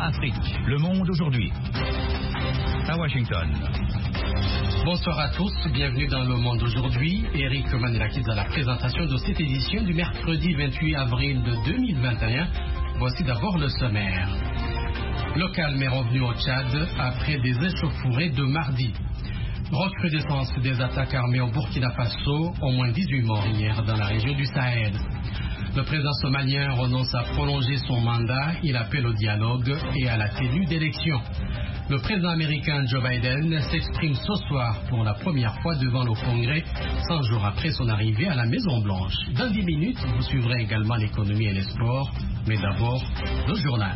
Afrique. Le monde aujourd'hui. À Washington. Bonsoir à tous, bienvenue dans Le Monde aujourd'hui. Eric Manelakis à la présentation de cette édition du mercredi 28 avril de 2021. Voici d'abord le sommaire. Le calme est revenu au Tchad après des échauffourées de mardi. Recrudescence des attaques armées au Burkina Faso, au moins 18 morts hier dans la région du Sahel. Le président somalien renonce à prolonger son mandat, il appelle au dialogue et à la tenue d'élections. Le président américain Joe Biden s'exprime ce soir pour la première fois devant le Congrès, 100 jours après son arrivée à la Maison-Blanche. Dans 10 minutes, vous suivrez également l'économie et les sports, mais d'abord, le journal.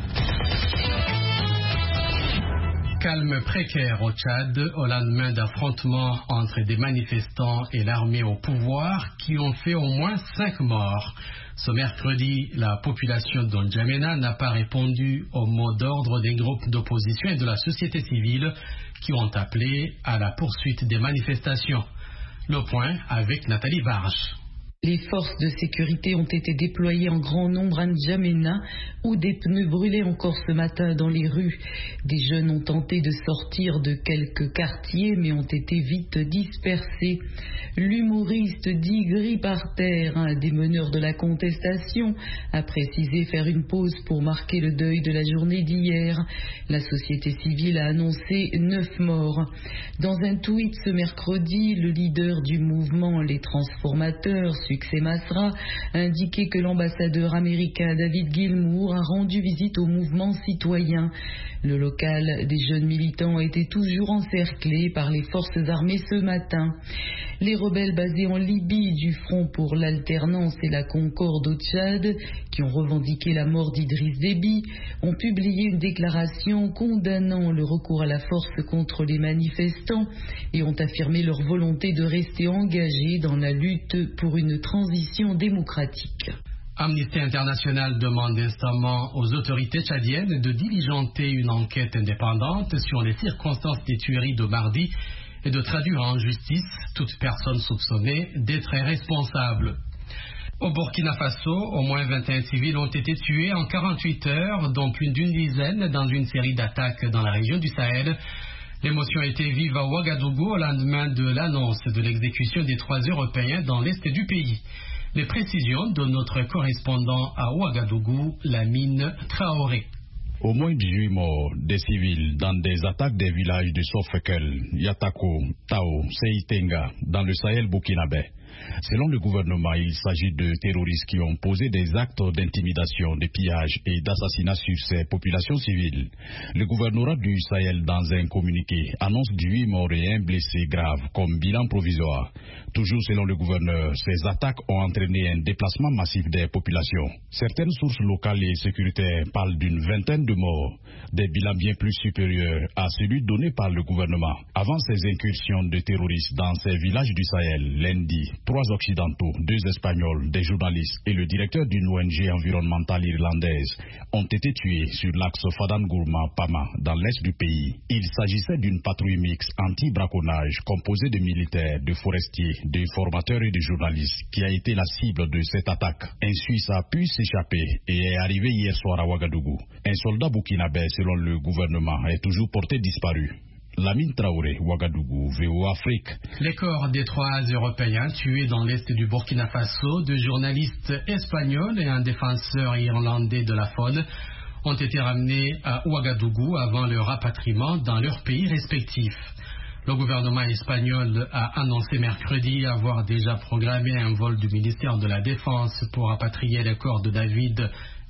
Calme précaire au Tchad au lendemain d'affrontements entre des manifestants et l'armée au pouvoir qui ont fait au moins 5 morts. Ce mercredi, la population d'Ondjamena n'a pas répondu au mot d'ordre des groupes d'opposition et de la société civile qui ont appelé à la poursuite des manifestations. Le point avec Nathalie Varge. Les forces de sécurité ont été déployées en grand nombre à N'Djamena, où des pneus brûlaient encore ce matin dans les rues. Des jeunes ont tenté de sortir de quelques quartiers, mais ont été vite dispersés. L'humoriste dit gris par terre, un des meneurs de la contestation, a précisé faire une pause pour marquer le deuil de la journée d'hier. La société civile a annoncé 9 morts. Dans un tweet ce mercredi, le leader du mouvement Les Transformateurs, Succès Masra, a indiqué que l'ambassadeur américain David Gilmour a rendu visite au mouvement citoyen. Le local des jeunes militants était toujours encerclé par les forces armées ce matin. Les rebelles basés en Libye du Front pour l'alternance et la concorde au Tchad, qui ont revendiqué la mort d'Idriss Déby, ont publié une déclaration condamnant le recours à la force contre les manifestants et ont affirmé leur volonté de rester engagés dans la lutte pour une transition démocratique. Amnesty International demande instamment aux autorités tchadiennes de diligenter une enquête indépendante sur les circonstances des tueries de mardi et de traduire en justice toute personne soupçonnée d'être responsable. Au Burkina Faso, au moins 21 civils ont été tués en 48 heures, dont plus d'une dizaine dans une série d'attaques dans la région du Sahel. L'émotion a été vive à Ouagadougou au lendemain de l'annonce de l'exécution des 3 Européens dans l'est du pays. Les précisions de notre correspondant à Ouagadougou, Lamine Traoré. Au moins 18 morts des civils dans des attaques des villages de Sofekel, Yatako, Tao, Seitenga, dans le Sahel burkinabé. Selon le gouvernement, il s'agit de terroristes qui ont posé des actes d'intimidation, de pillage et d'assassinat sur ces populations civiles. Le gouvernorat du Sahel, dans un communiqué, annonce 8 morts et 1 blessé grave comme bilan provisoire. Toujours selon le gouverneur, ces attaques ont entraîné un déplacement massif des populations. Certaines sources locales et sécuritaires parlent d'une vingtaine de morts, des bilans bien plus supérieurs à celui donné par le gouvernement. Avant ces incursions de terroristes dans ces villages du Sahel, lundi, 3 Occidentaux, 2 Espagnols, des journalistes et le directeur d'une ONG environnementale irlandaise ont été tués sur l'axe Fadan-Gourma-Pama dans l'est du pays. Il s'agissait d'une patrouille mixte anti-braconnage composée de militaires, de forestiers, de formateurs et de journalistes qui a été la cible de cette attaque. Un Suisse a pu s'échapper et est arrivé hier soir à Ouagadougou. Un soldat burkinabé, selon le gouvernement, est toujours porté disparu. Lamine Traoré, Ouagadougou, VOA Afrique. Les corps des 3 Européens tués dans l'est du Burkina Faso, 2 journalistes espagnols et un défenseur irlandais de la faune, ont été ramenés à Ouagadougou avant leur rapatriement dans leurs pays respectifs. Le gouvernement espagnol a annoncé mercredi avoir déjà programmé un vol du ministère de la Défense pour rapatrier les corps de David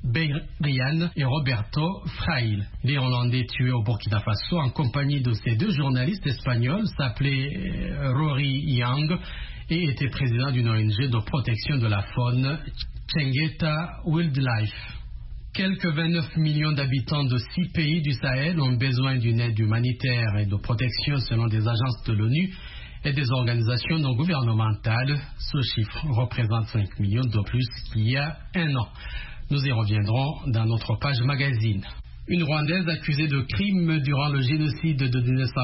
Brian et Roberto Fraile. Les Hollandais tués au Burkina Faso en compagnie de ces 2 journalistes espagnols s'appelaient Rory Young et étaient présidents d'une ONG de protection de la faune, Tchengeta Wildlife. Quelques 29 millions d'habitants de 6 pays du Sahel ont besoin d'une aide humanitaire et de protection selon des agences de l'ONU et des organisations non gouvernementales. Ce chiffre représente 5 millions de plus qu'il y a un an. Nous y reviendrons dans notre page magazine. Une Rwandaise accusée de crimes durant le génocide de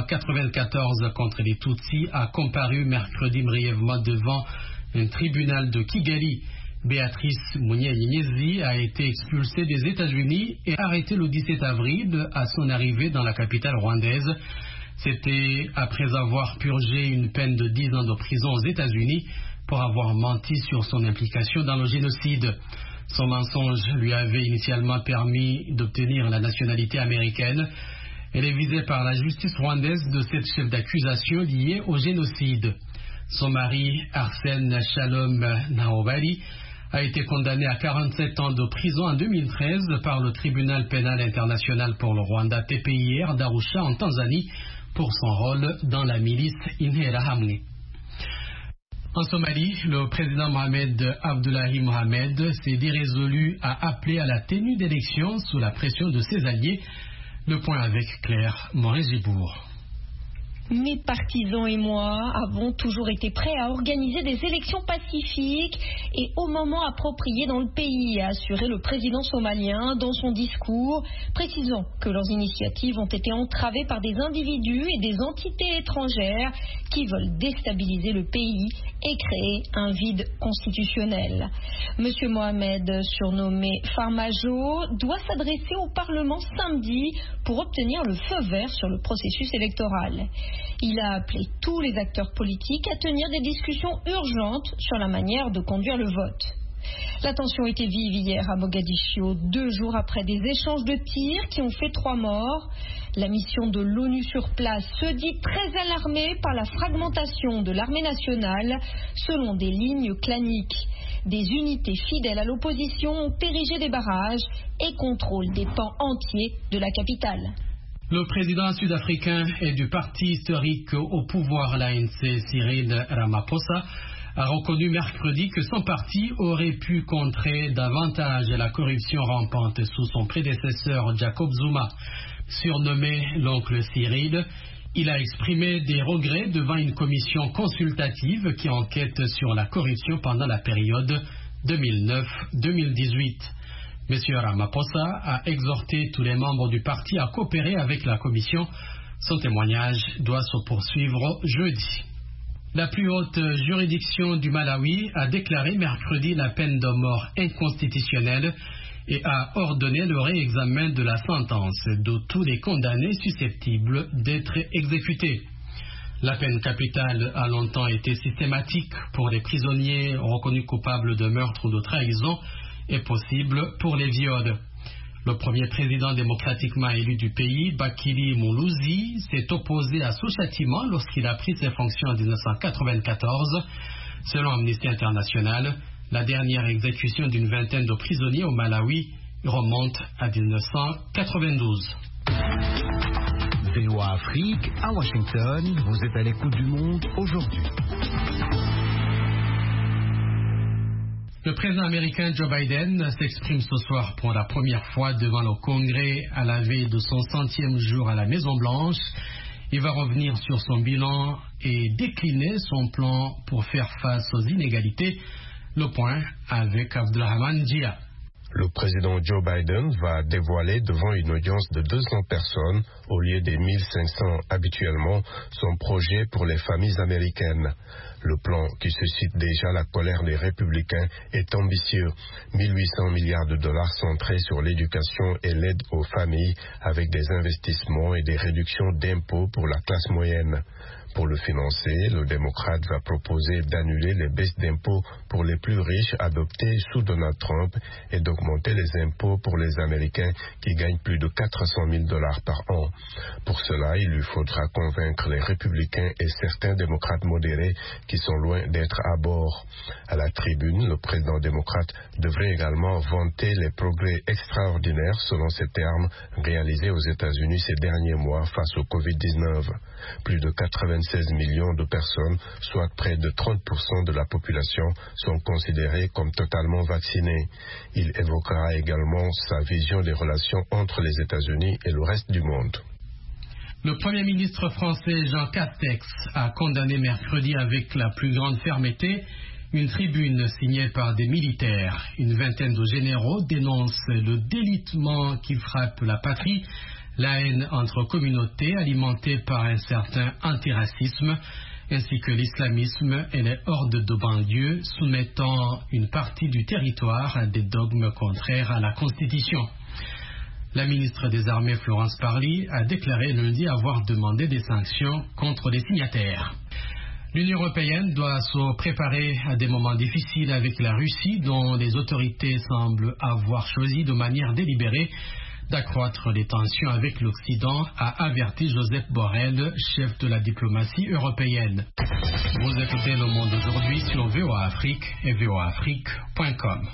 1994 contre les Tutsis a comparu mercredi brièvement devant un tribunal de Kigali. Béatrice Mounier-Nyezi a été expulsée des États-Unis et arrêtée le 17 avril à son arrivée dans la capitale rwandaise. C'était après avoir purgé une peine de 10 ans de prison aux États-Unis pour avoir menti sur son implication dans le génocide. Son mensonge lui avait initialement permis d'obtenir la nationalité américaine. Elle est visée par la justice rwandaise de cette chef d'accusation liée au génocide. Son mari, Arsène Shalom Naobali, a été condamné à 47 ans de prison en 2013 par le tribunal pénal international pour le Rwanda TPIR d'Arusha en Tanzanie pour son rôle dans la milice Interahamwe. En Somalie, le président Mohamed Abdullahi Mohamed s'est dit résolu à appeler à la tenue d'élections sous la pression de ses alliés. Le point avec Claire Morin-Gibourg. Mes partisans et moi avons toujours été prêts à organiser des élections pacifiques et au moment approprié dans le pays, a assuré le président somalien dans son discours, précisant que leurs initiatives ont été entravées par des individus et des entités étrangères qui veulent déstabiliser le pays et créer un vide constitutionnel. Monsieur Mohamed, surnommé Farmajo, doit s'adresser au Parlement samedi pour obtenir le feu vert sur le processus électoral. Il a appelé tous les acteurs politiques à tenir des discussions urgentes sur la manière de conduire le vote. La tension était vive hier à Mogadiscio, 2 jours après des échanges de tirs qui ont fait 3 morts. La mission de l'ONU sur place se dit très alarmée par la fragmentation de l'armée nationale selon des lignes claniques. Des unités fidèles à l'opposition ont érigé des barrages et contrôlent des pans entiers de la capitale. Le président sud-africain et du parti historique au pouvoir, l'ANC, Cyril Ramaphosa, a reconnu mercredi que son parti aurait pu contrer davantage la corruption rampante sous son prédécesseur Jacob Zuma. Surnommé l'oncle Cyril, il a exprimé des regrets devant une commission consultative qui enquête sur la corruption pendant la période 2009-2018. M. Ramaphosa a exhorté tous les membres du parti à coopérer avec la commission. Son témoignage doit se poursuivre jeudi. La plus haute juridiction du Malawi a déclaré mercredi la peine de mort inconstitutionnelle et a ordonné le réexamen de la sentence de tous les condamnés susceptibles d'être exécutés. La peine capitale a longtemps été systématique pour les prisonniers reconnus coupables de meurtre ou de trahison et possible pour les viols. Le premier président démocratiquement élu du pays, Bakili Moulouzi, s'est opposé à ce châtiment lorsqu'il a pris ses fonctions en 1994. Selon Amnesty International, la dernière exécution d'une vingtaine de prisonniers au Malawi remonte à 1992. VOA Afrique, à Washington, vous êtes à l'écoute du monde aujourd'hui. Le président américain Joe Biden s'exprime ce soir pour la première fois devant le Congrès à la veille de son 100e jour à la Maison-Blanche. Il va revenir sur son bilan et décliner son plan pour faire face aux inégalités. Le point avec Abdelrahman Dia. Le président Joe Biden va dévoiler devant une audience de 200 personnes, au lieu des 1500 habituellement, son projet pour les familles américaines. Le plan, qui suscite déjà la colère des républicains, est ambitieux. 1800 milliards de dollars centrés sur l'éducation et l'aide aux familles, avec des investissements et des réductions d'impôts pour la classe moyenne. Pour le financer, le démocrate va proposer d'annuler les baisses d'impôts pour les plus riches adoptées sous Donald Trump et d'augmenter les impôts pour les Américains qui gagnent plus de 400 000 dollars par an. Pour cela, il lui faudra convaincre les républicains et certains démocrates modérés qui sont loin d'être à bord. À la tribune, le président démocrate devrait également vanter les progrès extraordinaires, selon ses termes, réalisés aux États-Unis ces derniers mois face au Covid-19. Plus de 96 millions de personnes, soit près de 30% de la population, sont considérées comme totalement vaccinées. Il évoquera également sa vision des relations entre les États-Unis et le reste du monde. Le Premier ministre français Jean Castex a condamné mercredi avec la plus grande fermeté une tribune signée par des militaires. Une vingtaine de généraux dénoncent le délitement qui frappe la patrie, la haine entre communautés alimentée par un certain antiracisme. ainsi que l'islamisme et les hordes de banlieue soumettant une partie du territoire à des dogmes contraires à la Constitution. La ministre des Armées Florence Parly a déclaré lundi avoir demandé des sanctions contre les signataires. L'Union européenne doit se préparer à des moments difficiles avec la Russie, dont les autorités semblent avoir choisi de manière délibérée d'accroître les tensions avec l'Occident, a averti Joseph Borrell, chef de la diplomatie européenne. Vous écoutez Le Monde aujourd'hui sur VOA Afrique et voaafrique.com.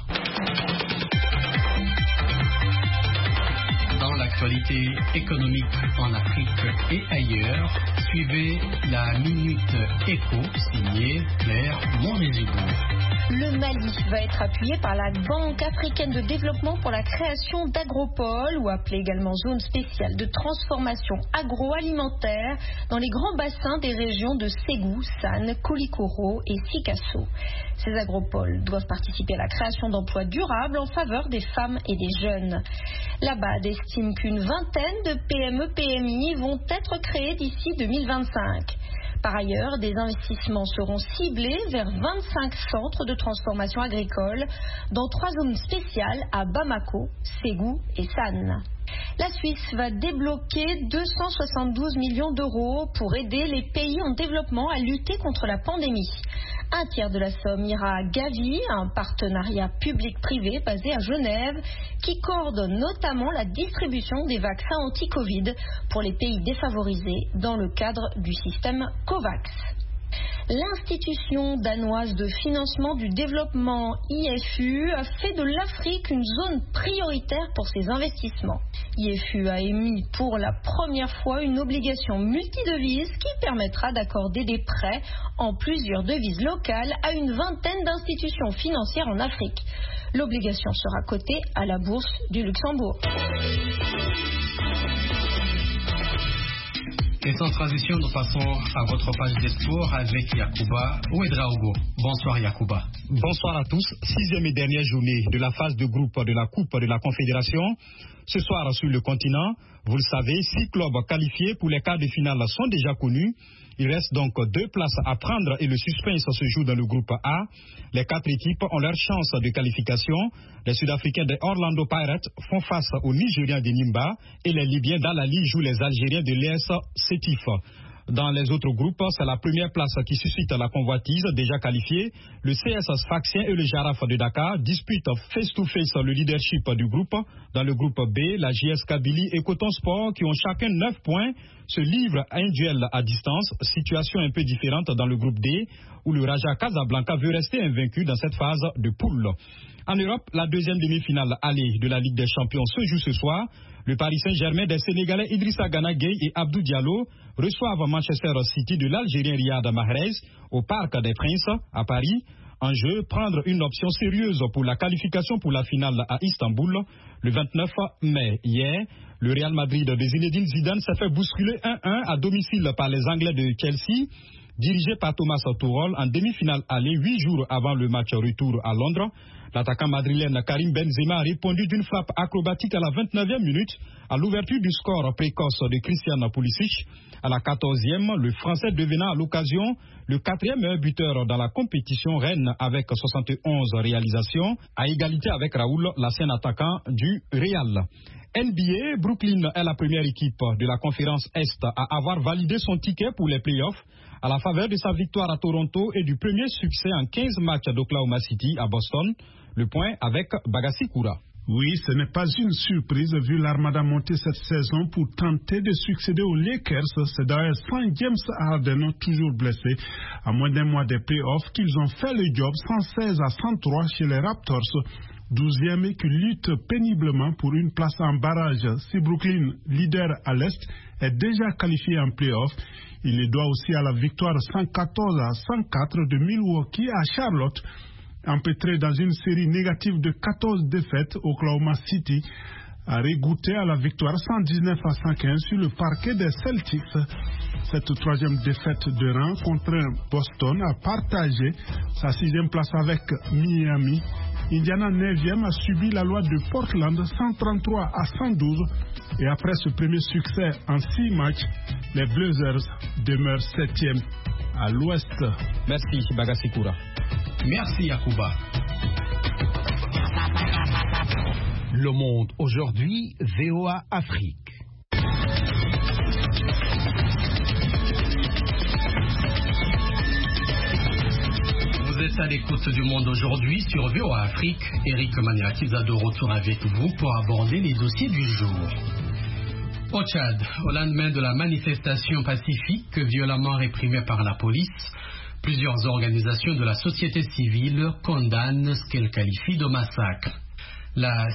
Dans l'actualité économique en Afrique et ailleurs, suivez la Minute Éco signée Claire Monrézibourg. Le Mali va être appuyé par la Banque africaine de développement pour la création d'agropoles, ou appelée également zone spéciale de transformation agroalimentaire, dans les grands bassins des régions de Ségou, Sane, Koulikoro et Sikasso. Ces agropoles doivent participer à la création d'emplois durables en faveur des femmes et des jeunes. La BAD estime qu'une vingtaine de PME-PMI vont être créées d'ici 2025. Par ailleurs, des investissements seront ciblés vers 25 centres de transformation agricole dans 3 zones spéciales à Bamako, Ségou et Sane. La Suisse va débloquer 272 millions d'euros pour aider les pays en développement à lutter contre la pandémie. Un tiers de la somme ira à Gavi, un partenariat public-privé basé à Genève qui coordonne notamment la distribution des vaccins anti-Covid pour les pays défavorisés dans le cadre du système COVAX. L'institution danoise de financement du développement IFU a fait de l'Afrique une zone prioritaire pour ses investissements. IFU a émis pour la première fois une obligation multidevise qui permettra d'accorder des prêts en plusieurs devises locales à une vingtaine d'institutions financières en Afrique. L'obligation sera cotée à la bourse du Luxembourg. Et sans transition, nous passons à votre page des sports avec Yacouba Ouedraogo. Bonsoir Yacouba. Bonsoir à tous. 6e et dernière journée de la phase de groupe de la Coupe de la Confédération. Ce soir sur le continent, vous le savez, 6 clubs qualifiés pour les quarts de finale sont déjà connus. Il reste donc 2 places à prendre et le suspense se joue dans le groupe A. Les 4 équipes ont leur chance de qualification. Les Sud-Africains de Orlando Pirates font face aux Nigériens de Nimba et les Libyens d'Al-Ali jouent les Algériens de l'ES Sétif. Dans les autres groupes, c'est la première place qui suscite la convoitise, déjà qualifiée. Le CS Sfaxien et le Jaraf de Dakar disputent face-to-face le leadership du groupe. Dans le groupe B, la JS Kabylie et Coton Sport, qui ont chacun 9 points, se livrent à un duel à distance. Situation un peu différente dans le groupe D, où le Raja Casablanca veut rester invaincu dans cette phase de poule. En Europe, la deuxième demi-finale aller de la Ligue des Champions se joue ce soir. Le Paris Saint-Germain des Sénégalais Idrissa Gana Gueye et Abdou Diallo reçoivent Manchester City de l'Algérien Riyad Mahrez au Parc des Princes à Paris. En jeu, prendre une option sérieuse pour la qualification pour la finale à Istanbul le 29 mai. Hier, le Real Madrid de Zinedine Zidane s'est fait bousculer 1-1 à domicile par les Anglais de Chelsea, dirigé par Thomas Tuchel en demi-finale aller 8 jours avant le match retour à Londres. L'attaquant madrilène Karim Benzema a répondu d'une frappe acrobatique à la 29e minute à l'ouverture du score précoce de Christian Pulisic. À la 14e, le Français devenant à l'occasion le 4e meilleur buteur dans la compétition reine avec 71 réalisations, à égalité avec Raoul, l'ancien attaquant du Real. NBA, Brooklyn est la première équipe de la conférence Est à avoir validé son ticket pour les playoffs à la faveur de sa victoire à Toronto et du premier succès en 15 matchs d'Oklahoma City à Boston. Le point avec Bagassi Koura. Oui, ce n'est pas une surprise vu l'Armada monter cette saison pour tenter de succéder aux Lakers. C'est d'ailleurs sans James Harden, toujours blessé, à moins d'un mois des playoffs, qu'ils ont fait le job 116 à 103 chez les Raptors. 12e et qui lutte péniblement pour une place en barrage. Si Brooklyn, leader à l'Est, est déjà qualifié en play-off, il le doit aussi à la victoire 114 à 104 de Milwaukee à Charlotte. Empêtré dans une série négative de 14 défaites, Oklahoma City a régoûté à la victoire 119 à 115 sur le parquet des Celtics. Cette 3e défaite de rang contre Boston a partagé sa 6e place avec Miami. Indiana 9e a subi la loi de Portland 133 à 112 et après ce premier succès en 6 matchs, les Blazers demeurent 7e. à l'ouest. Merci Bagasikoura. Merci Yacouba. Le Monde aujourd'hui, VOA Afrique. Vous êtes à l'écoute du Monde aujourd'hui sur VOA Afrique. Eric Maniakiza de retour avec vous pour aborder les dossiers du jour. Au Tchad, au lendemain de la manifestation pacifique violemment réprimée par la police, plusieurs organisations de la société civile condamnent ce qu'elles qualifient de massacre. La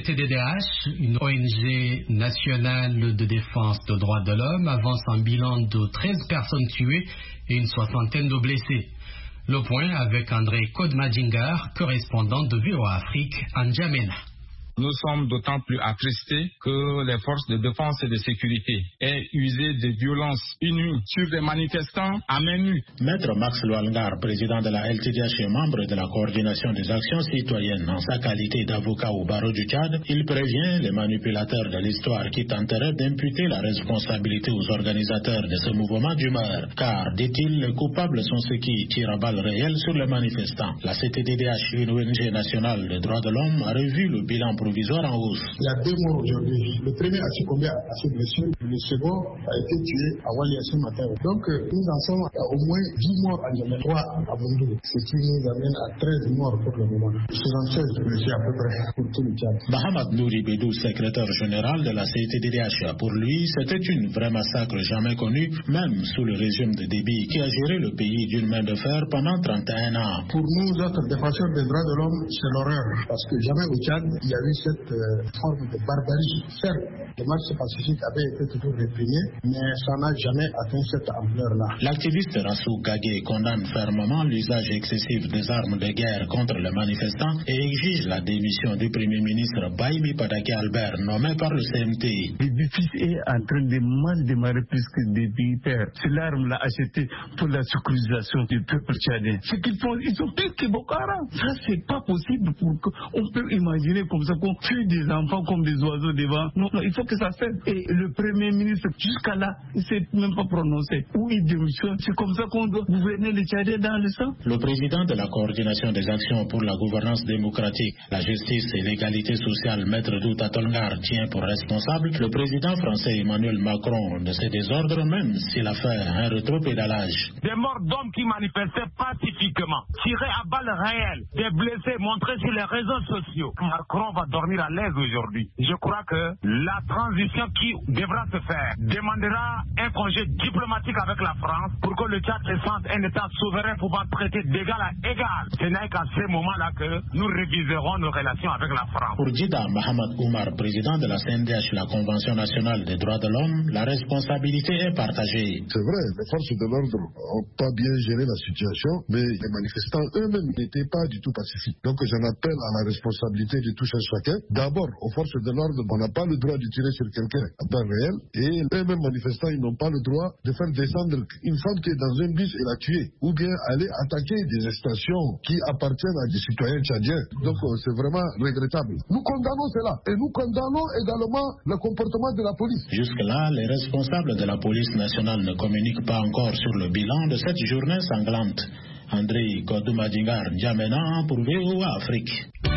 CTDDH, une ONG nationale de défense des droits de l'homme, avance un bilan de 13 personnes tuées et une soixantaine de blessés. Le point avec André Kodmadjingar, correspondant de VOA Afrique en N'Djamena. Nous sommes d'autant plus attristés que les forces de défense et de sécurité aient usé de violences inouïes sur des manifestants à main nue. Maître Max Lualgar, président de la LTDH et membre de la coordination des actions citoyennes en sa qualité d'avocat au barreau du Tchad, il prévient les manipulateurs de l'histoire qui tenteraient d'imputer la responsabilité aux organisateurs de ce mouvement d'humeur. Car, dit-il, les coupables sont ceux qui tirent à balles réelles sur les manifestants. La CTDDH, une ONG nationale des droits de l'homme, a revu le bilan provisoire en hausse. Il y a 2 morts aujourd'hui. Le premier a succombé à ses blessures. Le second a été tué à Walia ce matin. Donc nous en sommes à au moins 10 morts à N'Djamena, 3 à Bondou. Ce qui nous amène à 13 morts pour le moment. 76 blessés à peu près pour tout le Tchad. Mahamad Nouri Bédou, secrétaire général de la CTDDH. Pour lui, c'était une vraie massacre jamais connue, même sous le régime de Déby, qui a géré le pays d'une main de fer pendant 31 ans. Pour nous autres défenseurs des droits de l'homme, c'est l'horreur. Parce que jamais au Tchad, il y a eu cette forme de barbarie. Certes, les marches pacifiques avaient été toujours réprimées, mais ça n'a jamais atteint cette ampleur-là. L'activiste Rassou Gagé condamne fermement l'usage excessif des armes de guerre contre les manifestants et exige la démission du Premier ministre Baïmi Padaki Albert, nommé par le CMT. Le fils est en train de mal démarrer plus que depuis père. C'est l'arme l'a acheté pour la sécurisation du peuple tchadien. Ce qu'ils font, ils sont pires que Boko Haram. Ça, c'est pas possible pour qu'on peut imaginer comme ça qu'on tue des enfants comme des oiseaux devant. Non, il faut que ça cesse. Et le Premier ministre, jusqu'à là, il ne s'est même pas prononcé. Ou il démissionne. C'est comme ça qu'on doit gouverner les Tchadiens dans le sang. Le président de la coordination des actions pour la gouvernance démocratique, la justice et l'égalité sociale, Maître Douta Tolngar, tient pour responsable le président français Emmanuel Macron de ces désordres, même s'il a fait un rétropédalage. Des morts d'hommes qui manifestaient pacifiquement, tirés à balles réelles, des blessés montrés sur les réseaux sociaux. Macron va dormir à l'aise aujourd'hui. Je crois que la transition qui devra se faire demandera un congé diplomatique avec la France pour que le Tchad se sente un État souverain pouvant traiter d'égal à égal. Ce n'est qu'à ce moment-là que nous réviserons nos relations avec la France. Pour Djida Mohamed Oumar, président de la CNDH, la Convention nationale des droits de l'homme, la responsabilité est partagée. C'est vrai, les forces de l'ordre n'ont pas bien géré la situation, mais les manifestants eux-mêmes n'étaient pas du tout pacifiques. Donc j'en appelle à la responsabilité de tout un chacun. D'abord, aux forces de l'ordre, on n'a pas le droit de tirer sur quelqu'un à balles réelles, et eux-mêmes manifestants, ils n'ont pas le droit de faire descendre une femme qui est dans un bus et la tuer, ou bien aller attaquer des stations qui appartiennent à des citoyens tchadiens. Donc c'est vraiment regrettable. Nous condamnons cela, et nous condamnons également le comportement de la police. Jusque-là, les responsables de la police nationale ne communiquent pas encore sur le bilan de cette journée sanglante. André Kodmadjingar, N'Djamena pour VOA Afrique.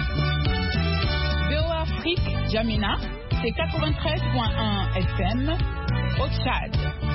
VOA Afrique, N'Djamena, c'est 93.1 FM au Tchad.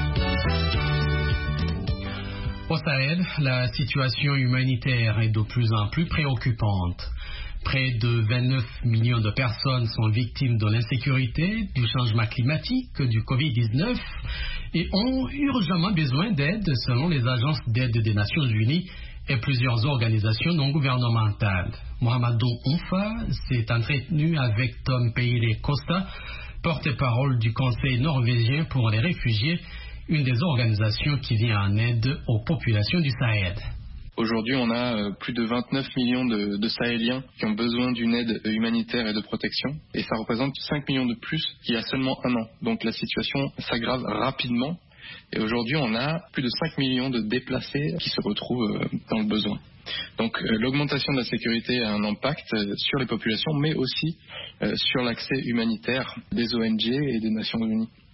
Au Sahel, la situation humanitaire est de plus en plus préoccupante. Près de 29 millions de personnes sont victimes de l'insécurité, du changement climatique, du Covid-19 et ont urgemment besoin d'aide selon les agences d'aide des Nations Unies et plusieurs organisations non gouvernementales. Mohamedou Oumfa s'est entretenu avec Tom Peire Costa, porte-parole du Conseil norvégien pour les réfugiés, une des organisations qui vient en aide aux populations du Sahel. Aujourd'hui, on a plus de 29 millions de Sahéliens qui ont besoin d'une aide humanitaire et de protection. Et ça représente 5 millions de plus qu'il y a seulement un an. Donc la situation s'aggrave rapidement. Et aujourd'hui, on a plus de 5 millions de déplacés qui se retrouvent dans le besoin. Donc l'augmentation de la sécurité a un impact sur les populations, mais aussi sur l'accès humanitaire des ONG et des Nations Unies.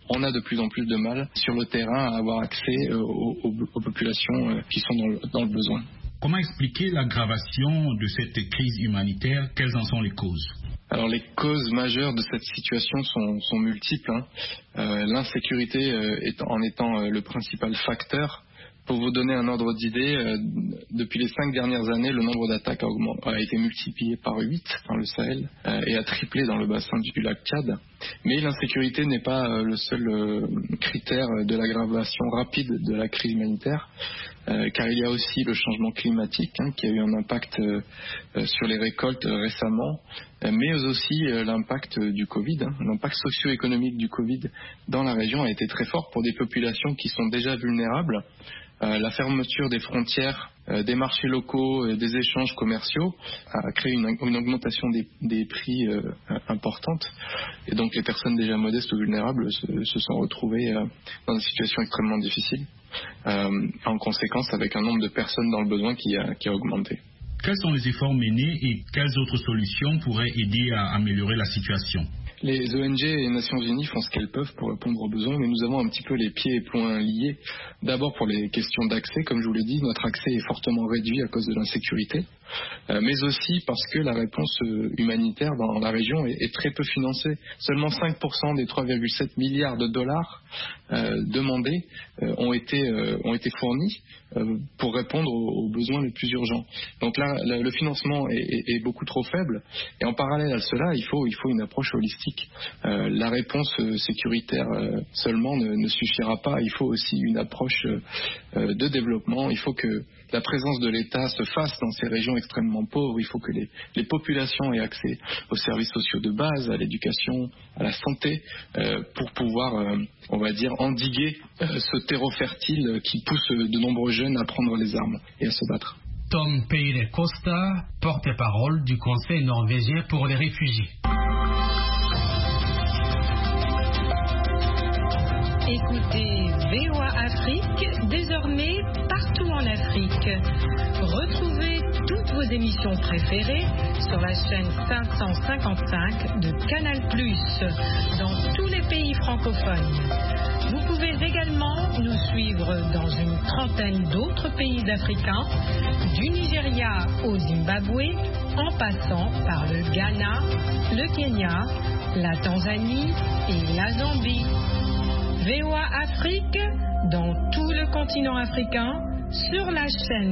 on a de plus en plus de mal sur le terrain à avoir accès aux populations qui sont dans le besoin. Comment expliquer l'aggravation de cette crise humanitaire? Quelles en sont les causes? Alors les causes majeures de cette situation sont multiples. L'insécurité en étant le principal facteur. Pour vous donner un ordre d'idée, depuis les 5 dernières années, le nombre d'attaques a été multiplié par 8 dans le Sahel et a triplé dans le bassin du lac Tchad. Mais l'insécurité n'est pas le seul critère de l'aggravation rapide de la crise humanitaire, car il y a aussi le changement climatique qui a eu un impact sur les récoltes récemment, mais aussi l'impact du Covid. L'impact socio-économique du Covid dans la région a été très fort pour des populations qui sont déjà vulnérables. La fermeture des frontières, des marchés locaux, des échanges commerciaux a créé une augmentation des prix importante. Et donc les personnes déjà modestes ou vulnérables se sont retrouvées dans une situation extrêmement difficile, en conséquence avec un nombre de personnes dans le besoin qui a augmenté. Quels sont les efforts menés et quelles autres solutions pourraient aider à améliorer la situation? Les ONG et les Nations Unies font ce qu'elles peuvent pour répondre aux besoins, mais nous avons un petit peu les pieds et poings liés. D'abord pour les questions d'accès, comme je vous l'ai dit, notre accès est fortement réduit à cause de l'insécurité, mais aussi parce que la réponse humanitaire dans la région est très peu financée. Seulement 5% des 3,7 milliards de dollars demandés ont été fournis pour répondre aux besoins les plus urgents. Donc là, le financement est beaucoup trop faible, et en parallèle à cela, il faut une approche holistique. La réponse sécuritaire seulement ne suffira pas, il faut aussi une approche de développement. Il faut que la présence de l'État se fasse dans ces régions extrêmement pauvres. Il faut que les populations aient accès aux services sociaux de base, à l'éducation, à la santé, pour pouvoir, on va dire, endiguer ce terreau fertile qui pousse de nombreux jeunes à prendre les armes et à se battre. Tom Peire Costa, porte-parole du Conseil norvégien pour les réfugiés. Écoutez VOA Afrique, désormais partout en Afrique. Retrouvez toutes vos émissions préférées sur la chaîne 555 de Canal+, dans tous les pays francophones. Vous pouvez également nous suivre dans une trentaine d'autres pays africains, du Nigeria au Zimbabwe, en passant par le Ghana, le Kenya, la Tanzanie et la Zambie. VOA Afrique, dans tout le continent africain, sur la chaîne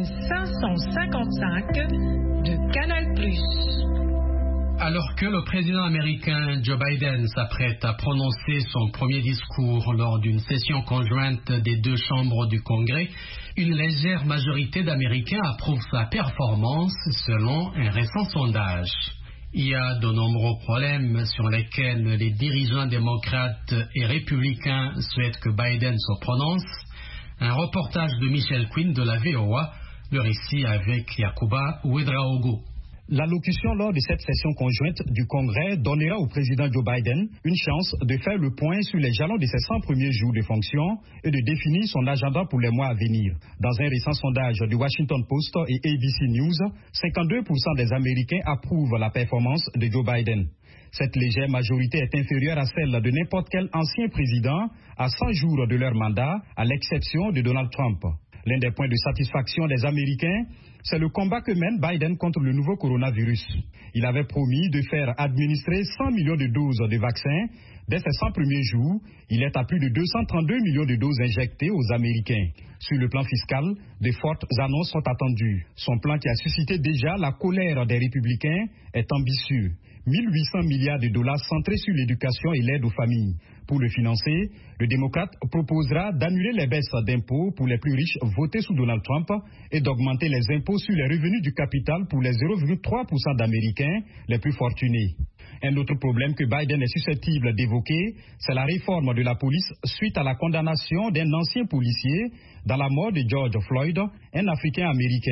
555 de Canal+. Alors que le président américain Joe Biden s'apprête à prononcer son premier discours lors d'une session conjointe des deux chambres du Congrès, une légère majorité d'Américains approuve sa performance selon un récent sondage. Il y a de nombreux problèmes sur lesquels les dirigeants démocrates et républicains souhaitent que Biden se prononce. Un reportage de Michel Quinn de la VOA, le récit avec Yacouba Ouedraogo. L'allocution lors de cette session conjointe du Congrès donnera au président Joe Biden une chance de faire le point sur les jalons de ses 100 premiers jours de fonction et de définir son agenda pour les mois à venir. Dans un récent sondage du Washington Post et ABC News, 52% des Américains approuvent la performance de Joe Biden. Cette légère majorité est inférieure à celle de n'importe quel ancien président à 100 jours de leur mandat, à l'exception de Donald Trump. L'un des points de satisfaction des Américains, c'est le combat que mène Biden contre le nouveau coronavirus. Il avait promis de faire administrer 100 millions de doses de vaccins. Dès ses 100 premiers jours, il est à plus de 232 millions de doses injectées aux Américains. Sur le plan fiscal, de fortes annonces sont attendues. Son plan qui a suscité déjà la colère des républicains est ambitieux. 1800 milliards de dollars centrés sur l'éducation et l'aide aux familles. Pour le financer, le démocrate proposera d'annuler les baisses d'impôts pour les plus riches votées sous Donald Trump et d'augmenter les impôts sur les revenus du capital pour les 0,3% d'Américains les plus fortunés. Un autre problème que Biden est susceptible d'évoquer, c'est la réforme de la police suite à la condamnation d'un ancien policier dans la mort de George Floyd, un Africain-Américain.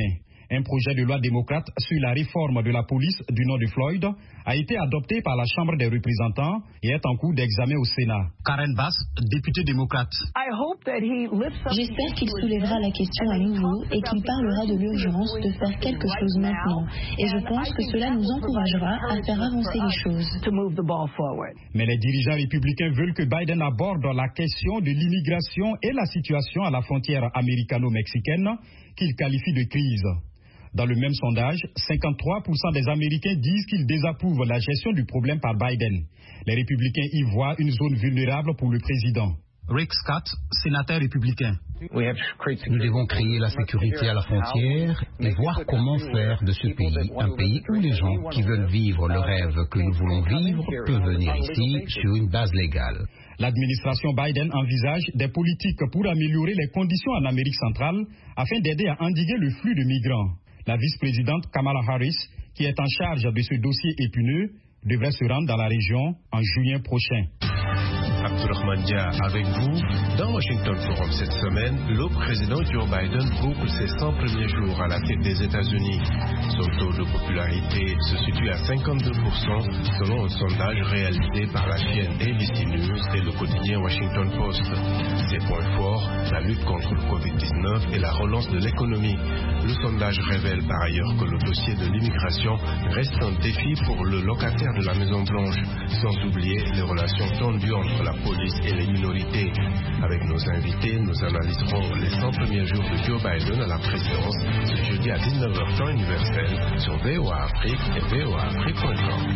Un projet de loi démocrate sur la réforme de la police du nom de Floyd a été adopté par la Chambre des représentants et est en cours d'examen au Sénat. Karen Bass, députée démocrate. J'espère qu'il soulèvera la question à nouveau et qu'il parlera de l'urgence de faire quelque chose maintenant. Et je pense que cela nous encouragera à faire avancer les choses. Mais les dirigeants républicains veulent que Biden aborde la question de l'immigration et la situation à la frontière américano-mexicaine qu'il qualifie de crise. Dans le même sondage, 53% des Américains disent qu'ils désapprouvent la gestion du problème par Biden. Les républicains y voient une zone vulnérable pour le président. Rick Scott, sénateur républicain. Nous devons créer la sécurité à la frontière et voir comment faire de ce pays un pays où les gens qui veulent vivre le rêve que nous voulons vivre peuvent venir ici sur une base légale. L'administration Biden envisage des politiques pour améliorer les conditions en Amérique centrale afin d'aider à endiguer le flux de migrants. La vice-présidente Kamala Harris, qui est en charge de ce dossier épineux, devrait se rendre dans la région en juillet prochain. Abdurrahman Dia avec vous. Dans Washington Forum cette semaine, le président Joe Biden boucle ses 100 premiers jours à la tête des États-Unis. Son taux de popularité se situe à 52% selon un sondage réalisé par la chaîne ABC News et le quotidien Washington Post. Ses points forts, la lutte contre le Covid-19 et la relance de l'économie. Le sondage révèle par ailleurs que le dossier de l'immigration reste un défi pour le locataire de la Maison-Blanche, sans oublier les relations tendues entre la police et les minorités. Avec nos invités, nous analyserons les 100 premiers jours de Joe Biden à la présidence ce jeudi à 19h temps universel sur VOA Afrique et voaafrique.com.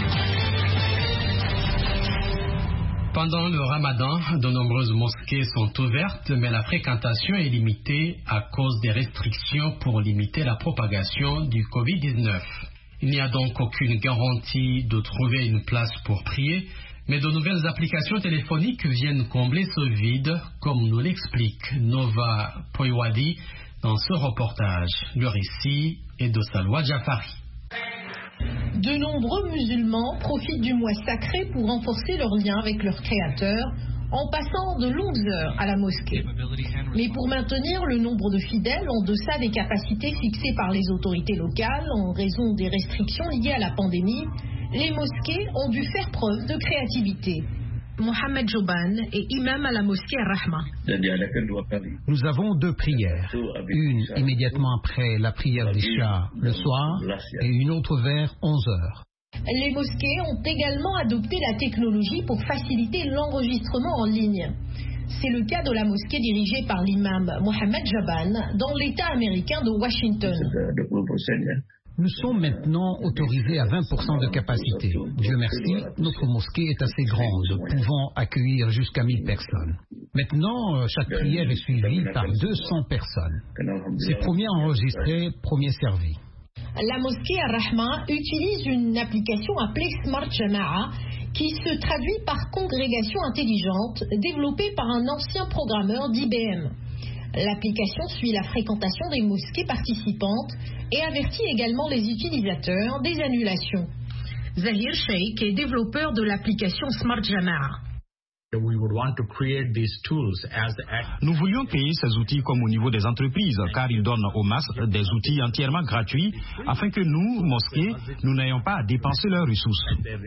Pendant le Ramadan, de nombreuses mosquées sont ouvertes, mais la fréquentation est limitée à cause des restrictions pour limiter la propagation du Covid-19. Il n'y a donc aucune garantie de trouver une place pour prier, mais de nouvelles applications téléphoniques viennent combler ce vide, comme nous l'explique Nova Poywadi dans ce reportage. Le récit est de Salwa Jafari. De nombreux musulmans profitent du mois sacré pour renforcer leur lien avec leur créateur en passant de longues heures à la mosquée. Mais pour maintenir le nombre de fidèles en deçà des capacités fixées par les autorités locales en raison des restrictions liées à la pandémie, les mosquées ont dû faire preuve de créativité. Mohamed Joban est imam à la mosquée Ar-Rahma. Nous avons deux prières, une immédiatement après la prière d'Isha le soir et une autre vers 11 heures. Les mosquées ont également adopté la technologie pour faciliter l'enregistrement en ligne. C'est le cas de la mosquée dirigée par l'imam Mohamed Joban dans l'État américain de Washington. Nous sommes maintenant autorisés à 20% de capacité. Dieu merci, notre mosquée est assez grande, pouvant accueillir jusqu'à 1000 personnes. Maintenant, chaque prière est suivie par 200 personnes. C'est premier enregistré, premier servi. La mosquée Ar-Rahma utilise une application appelée Smart Jama'a qui se traduit par congrégation intelligente développée par un ancien programmeur d'IBM. L'application suit la fréquentation des mosquées participantes et avertit également les utilisateurs des annulations. Zahir Sheikh est développeur de l'application Smart Jama'a. Nous voulions créer ces outils comme au niveau des entreprises, car ils donnent aux masses des outils entièrement gratuits, afin que nous, mosquées, nous n'ayons pas à dépenser leurs ressources.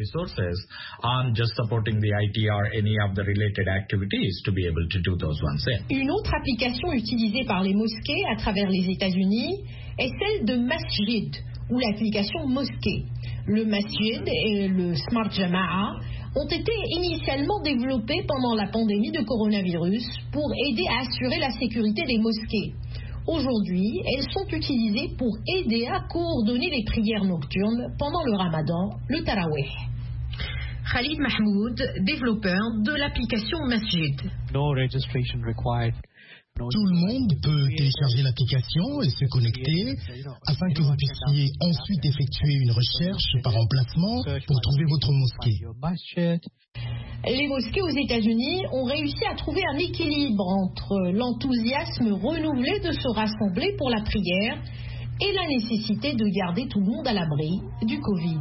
Une autre application utilisée par les mosquées à travers les États-Unis est celle de Masjid, ou l'application Mosquée. Le Masjid et le Smart Jama'a ont été initialement développés pendant la pandémie de coronavirus pour aider à assurer la sécurité des mosquées. Aujourd'hui, elles sont utilisées pour aider à coordonner les prières nocturnes pendant le Ramadan, le Tarawih. Khalid Mahmoud, développeur de l'application Masjid. No registration required. Tout le monde peut télécharger l'application et se connecter afin que vous puissiez ensuite effectuer une recherche par emplacement pour trouver votre mosquée. Les mosquées aux États-Unis ont réussi à trouver un équilibre entre l'enthousiasme renouvelé de se rassembler pour la prière et la nécessité de garder tout le monde à l'abri du Covid.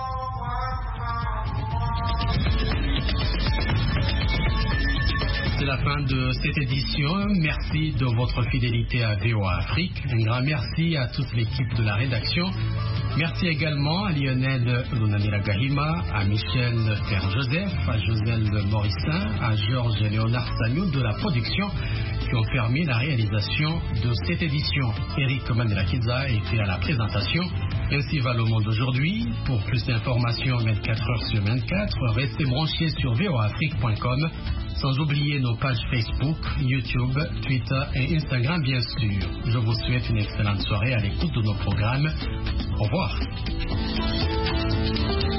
C'est la la fin de cette édition. Merci de votre fidélité à VOA Afrique. Un grand merci à toute l'équipe de la rédaction. Merci également à Lionel Lunamira Gahima, à Michel Père-Joseph, à Joselle Morissin, à Georges Léonard Sagnou de la production qui ont permis la réalisation de cette édition. Eric Mandela Kiza était à la présentation. Ainsi va le monde aujourd'hui. Pour plus d'informations 24 heures sur 24, restez branchés sur voaafrique.com. Sans oublier nos pages Facebook, YouTube, Twitter et Instagram bien sûr. Je vous souhaite une excellente soirée à l'écoute de nos programmes. Au revoir.